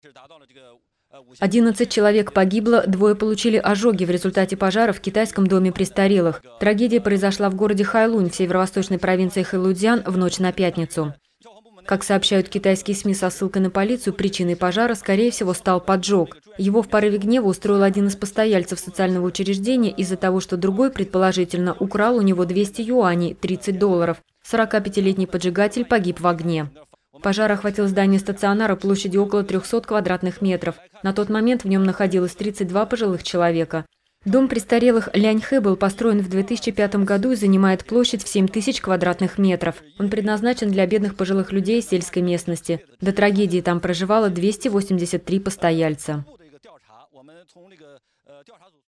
11 человек погибло, 2 получили ожоги в результате пожара в китайском доме престарелых. Трагедия произошла в городе Хайлунь в северо-восточной провинции Хэлудзян в ночь на пятницу. Как сообщают китайские СМИ со ссылкой на полицию, причиной пожара, скорее всего, стал поджог. Его в порыве гнева устроил один из постояльцев социального учреждения из-за того, что другой, предположительно, украл у него 200 юаней, $30. 45-летний поджигатель погиб в огне. Пожар охватил здание стационара площадью около 300 квадратных метров. На тот момент в нем находилось 32 пожилых человека. Дом престарелых Ляньхэ был построен в 2005 году и занимает площадь в 7000 квадратных метров. Он предназначен для бедных пожилых людей сельской местности. До трагедии там проживало 283 постояльца.